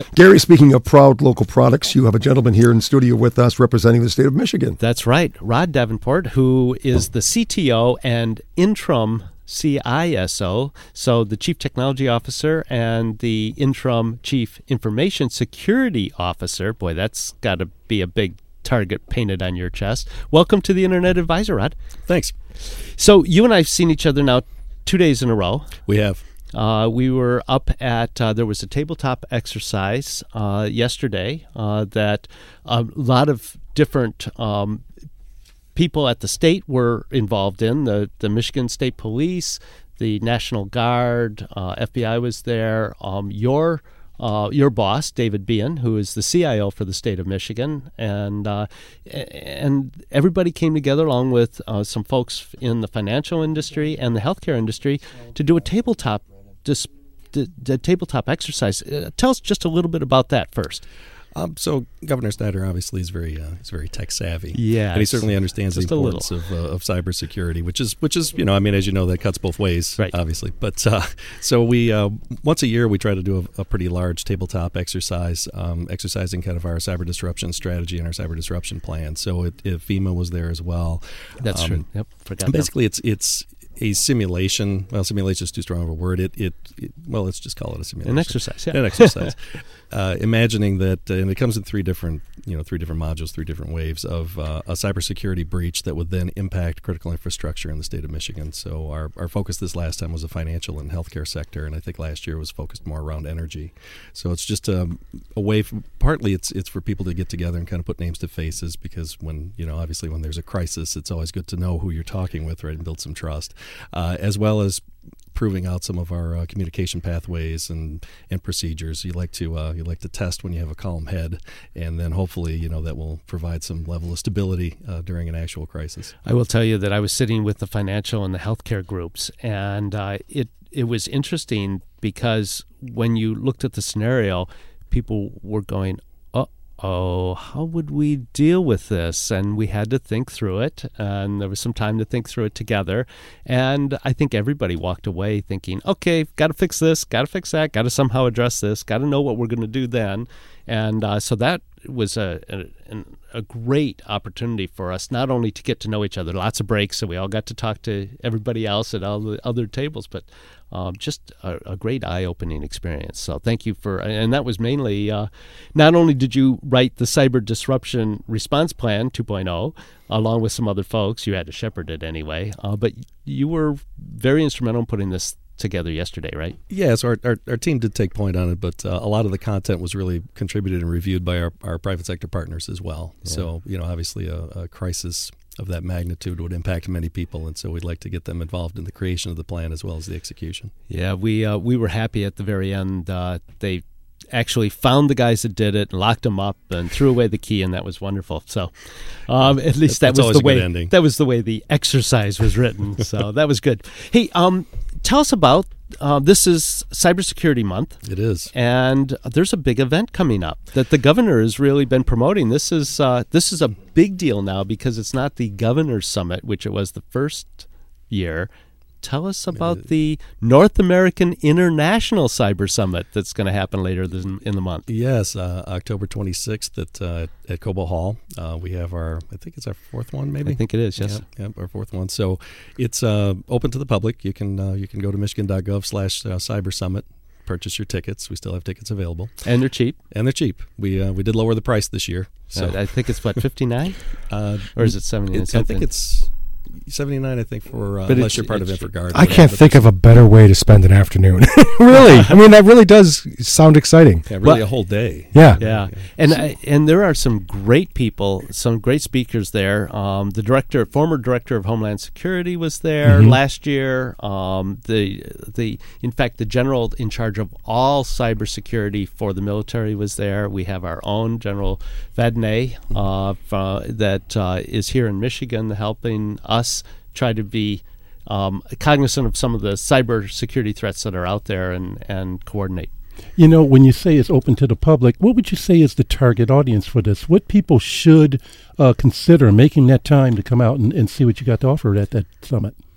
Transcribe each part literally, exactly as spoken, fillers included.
Gary, speaking of proud local products, you have a gentleman here in studio with us representing the state of Michigan. That's right. Rod Davenport, who is the C T O and interim C I S O, so the Chief Technology Officer and the interim Chief Information Security Officer. Boy, that's got to be a big target painted on your chest. Welcome to the Internet Advisor, Rod. Thanks. So you and I have seen each other now two days in a row. We have. Uh, we were up at, uh, there was a tabletop exercise uh, yesterday uh, that a lot of different um, people at the state were involved in. The, the Michigan State Police, the National Guard, uh, F B I was there. Um, your uh, your boss, David Behan, who is the C I O for the state of Michigan, and uh, and everybody came together along with uh, some folks in the financial industry and the healthcare industry to do a tabletop Just the, the tabletop exercise. Uh, tell us just a little bit about that first. Um, so Governor Snyder obviously is very uh, is very tech savvy. Yeah, and he certainly understands the importance of uh, of cybersecurity, which is which is you know I mean as you know that cuts both ways, right. Obviously. But uh, so we uh, once a year we try to do a, a pretty large tabletop exercise, um, exercising kind of our cyber disruption strategy and our cyber disruption plan. So it, it, FEMA was there as well. That's um, true. Yep, forgot. Basically, that. it's it's. a simulation. Well, simulation is too strong of a word. It, it, it well, let's just call it a simulation. An exercise, yeah. An exercise. uh, imagining that, uh, and it comes in three different, you know, three different modules, three different waves of uh, a cybersecurity breach that would then impact critical infrastructure in the state of Michigan. So our, our focus this last time was the financial and healthcare sector, and I think last year was focused more around energy. So it's just a, a way. For, partly, it's it's for people to get together and kind of put names to faces, because when you know, obviously, when there's a crisis, it's always good to know who you're talking with, right, and build some trust. Uh, as well as proving out some of our uh, communication pathways and, and procedures. You like to uh, you like to test when you have a calm head, and then hopefully you know that will provide some level of stability uh, during an actual crisis. I will tell you that I was sitting with the financial and the healthcare groups, and uh, it it was interesting because when you looked at the scenario, people were going, oh, how would we deal with this? And we had to think through it, and there was some time to think through it together. And I think everybody walked away thinking, okay, got to fix this, got to fix that, got to somehow address this, got to know what we're going to do then. And uh, so that was a, a, a great opportunity for us, not only to get to know each other, lots of breaks, so we all got to talk to everybody else at all the other tables, but um, just a, a great eye-opening experience. So thank you for, and that was mainly, uh, not only did you write the Cyber Disruption Response Plan two point oh, along with some other folks, you had to shepherd it anyway, uh, but you were very instrumental in putting this together yesterday, right? Yeah, so our, our, our team did take point on it, but uh, a lot of the content was really contributed and reviewed by our, our private sector partners as well. Yeah. So, you know, obviously a, a crisis of that magnitude would impact many people, and so we'd like to get them involved in the creation of the plan as well as the execution. Yeah, we uh, we were happy at the very end. Uh, they actually found the guys that did it and locked them up and threw away the key, and that was wonderful. So um, at least that That's was the way ending. that was the way the exercise was written. So that was good. Hey, um, tell us about uh, this is Cybersecurity Month. It is, and there's a big event coming up that the governor has really been promoting. This is uh, this is a big deal now because it's not the Governor's Summit, which it was the first year. Tell us about the North American International Cyber Summit that's going to happen later this, in the month. Yes, uh, October twenty-sixth at uh, at Cobo Hall. Uh, we have our, I think it's our fourth one, maybe. I think it is. Yes, yeah, yeah our fourth one. So it's uh, open to the public. You can uh, you can go to michigan dot gov slash cyber summit. Purchase your tickets. We still have tickets available, and they're cheap. And they're cheap. We uh, we did lower the price this year. So uh, I think it's what fifty-nine, uh, or is it seventy-nine? I think it's seventy-nine, I think, for uh, unless you're part of InfraGard. I can't think of a better way to spend an afternoon. Really, I mean, that really does sound exciting. Yeah, really well, a whole day. Yeah, yeah, and I, and there are some great people, some great speakers there. Um, the director, former director of Homeland Security, was there mm-hmm. last year. Um, the the in fact, the general in charge of all cybersecurity for the military was there. We have our own General Vadnais uh, from, that uh, is here in Michigan, helping us try to be um, cognizant of some of the cyber security threats that are out there and, and coordinate. You know, when you say it's open to the public, what would you say is the target audience for this? What people should uh, consider making that time to come out and, and see what you got to offer at that summit?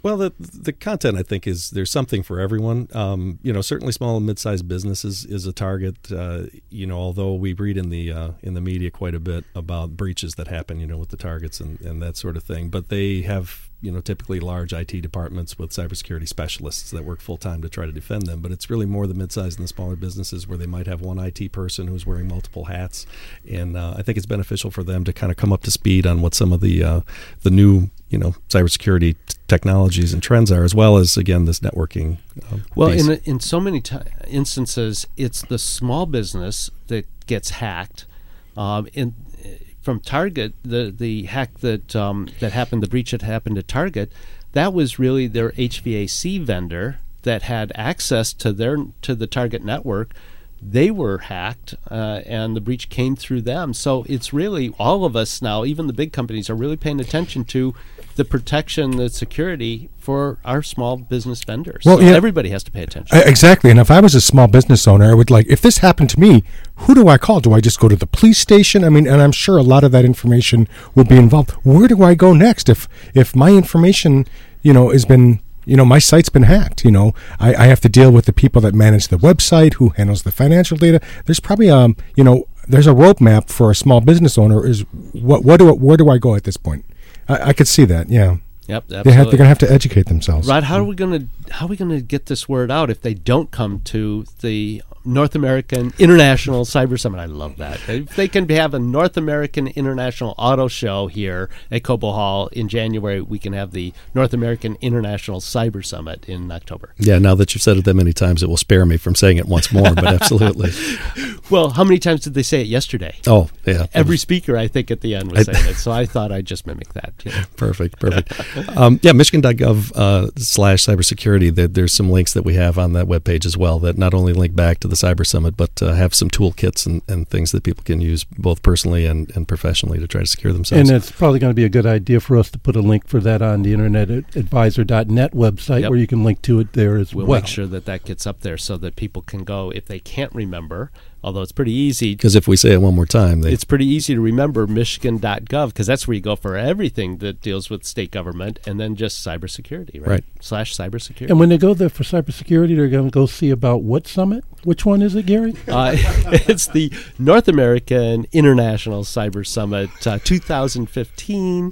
Well, the the content, I think, is there's something for everyone. Um, you know, certainly small and mid-sized businesses is a target. Uh, you know, although we read in the uh, in the media quite a bit about breaches that happen, you know, with the targets and, and that sort of thing. But they have, you know, typically large I T departments with cybersecurity specialists that work full-time to try to defend them. But it's really more the mid-sized and the smaller businesses where they might have one I T person who's wearing multiple hats. And uh, I think it's beneficial for them to kind of come up to speed on what some of the uh, the new, you know, cybersecurity t- technologies and trends are, as well as, again, this networking uh, Well, piece. in in so many t- instances, it's the small business that gets hacked. Um, in From Target, the the hack that um, that happened, the breach that happened at Target, that was really their H V A C vendor that had access to their to the Target network. They were hacked, uh, and the breach came through them. So it's really all of us now, even the big companies, are really paying attention to the protection, the security for our small business vendors. Well, so yeah. everybody has to pay attention. Uh, Exactly. And if I was a small business owner, I would like, if this happened to me, who do I call? Do I just go to the police station? I mean, and I'm sure a lot of that information would be involved. Where do I go next if if my information, you know, has been, you know, my site's been hacked? You know, I, I have to deal with the people that manage the website, who handles the financial data. There's probably, um, you know, there's a roadmap for a small business owner. Is what what do where do I go at this point? I, I could see that. Yeah. Yep, They have, absolutely. they're going to have to educate themselves. Rod, how are we going to how are we going to get this word out if they don't come to the North American International Cyber Summit? I love that. If they can have a North American International Auto Show here at Cobo Hall in January, we can have the North American International Cyber Summit in October. Yeah, now that you've said it that many times, it will spare me from saying it once more, but absolutely. Well, how many times did they say it yesterday? Oh, yeah. Every speaker, I think, at the end was saying it, so I thought I'd just mimic that. You know. Perfect, perfect. um, yeah, Michigan dot gov uh, slash cybersecurity. There, there's some links that we have on that webpage as well that not only link back to the Cyber Summit, but uh, have some toolkits and, and things that people can use both personally and, and professionally to try to secure themselves. And it's probably going to be a good idea for us to put a link for that on the internet advisor dot net website, Yep. where you can link to it there as We'll well. make sure that that gets up there so that people can go if they can't remember, although it's pretty easy. Because if we say it one more time, they, It's pretty easy to remember Michigan dot gov because that's where you go for everything that deals with state government, and then just cybersecurity, right? Right. Slash cybersecurity. And when they go there for cybersecurity, they're going to go see about what summit? Which one is it, Gary? Uh, it's the North American International Cyber Summit uh, two thousand fifteen,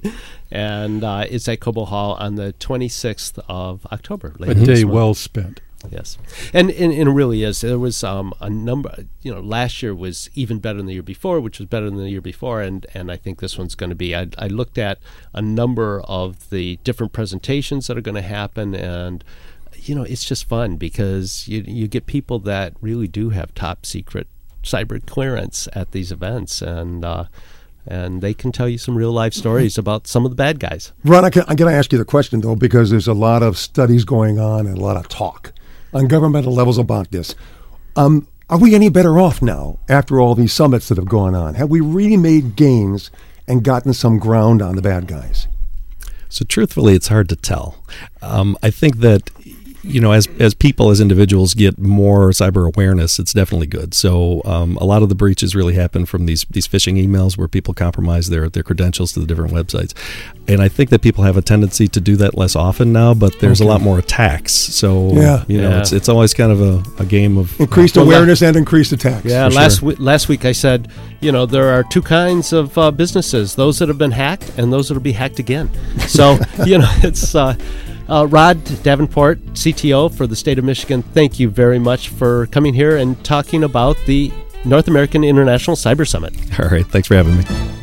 and uh, it's at Cobo Hall on the twenty-sixth of October. A later this day month. well spent. Yes, and, and and it really is. There was um, a number. You know, last year was even better than the year before, which was better than the year before, and, and I think this one's going to be. I, I looked at a number of the different presentations that are going to happen, and you know, it's just fun because you you get people that really do have top secret cyber clearance at these events, and uh, and they can tell you some real life stories about some of the bad guys. Ron, I can, I got to ask you the question, though, because there's a lot of studies going on and a lot of talk on governmental levels about this. Um, are we any better off now after all these summits that have gone on? Have we really made gains and gotten some ground on the bad guys? So truthfully, it's hard to tell. Um, I think that, you know, as as people, as individuals get more cyber awareness, it's definitely good. So um, a lot of the breaches really happen from these these phishing emails where people compromise their, their credentials to the different websites. And I think that people have a tendency to do that less often now, but there's Okay. a lot more attacks. So, Yeah. you know, Yeah. it's it's always kind of a, a game of... Increased Well, awareness and increased attacks. Yeah, For last sure. we- last week I said, you know, there are two kinds of uh, businesses: those that have been hacked and those that will be hacked again. So, you know, it's uh, uh, Rod Davenport, C T O for the state of Michigan. Thank you very much for coming here and talking about the North American International Cyber Summit. All right, thanks for having me.